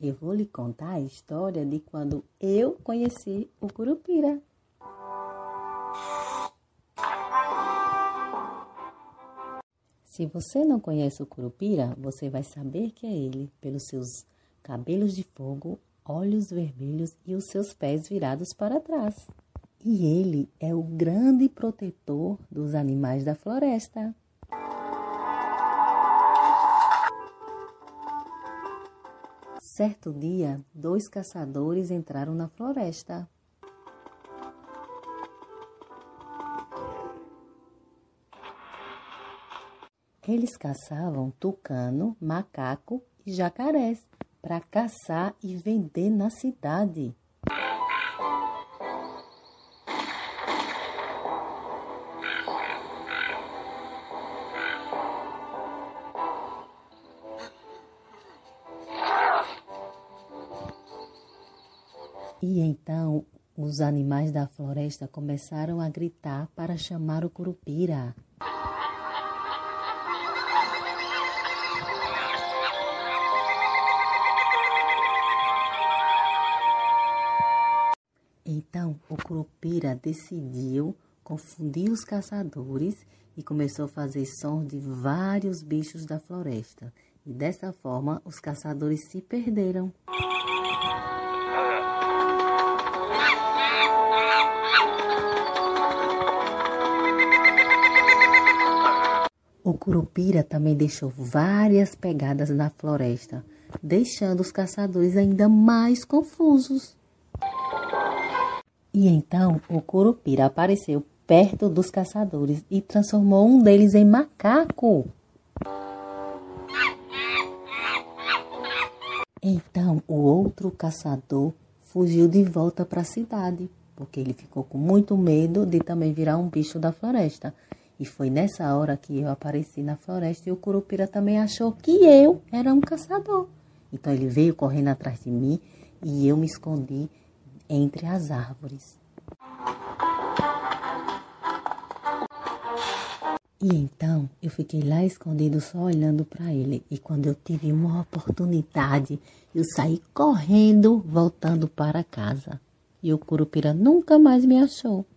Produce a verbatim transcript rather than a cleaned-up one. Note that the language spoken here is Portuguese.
Eu vou lhe contar a história de quando eu conheci o Curupira. Se você não conhece o Curupira, você vai saber que é ele pelos seus cabelos de fogo, olhos vermelhos e os seus pés virados para trás. E ele é o grande protetor dos animais da floresta. Certo dia, dois caçadores entraram na floresta. Eles caçavam tucano, macaco e jacarés para caçar e vender na cidade. E então os animais da floresta começaram a gritar para chamar o Curupira. Então o Curupira decidiu confundir os caçadores e começou a fazer sons de vários bichos da floresta. E dessa forma os caçadores se perderam. O Curupira também deixou várias pegadas na floresta, deixando os caçadores ainda mais confusos. E então o Curupira apareceu perto dos caçadores e transformou um deles em macaco. Então o outro caçador fugiu de volta para a cidade, porque ele ficou com muito medo de também virar um bicho da floresta. E foi nessa hora que eu apareci na floresta e o Curupira também achou que eu era um caçador. Então ele veio correndo atrás de mim e eu me escondi entre as árvores. E então eu fiquei lá escondido só olhando para ele. E quando eu tive uma oportunidade, eu saí correndo, voltando para casa. E o Curupira nunca mais me achou.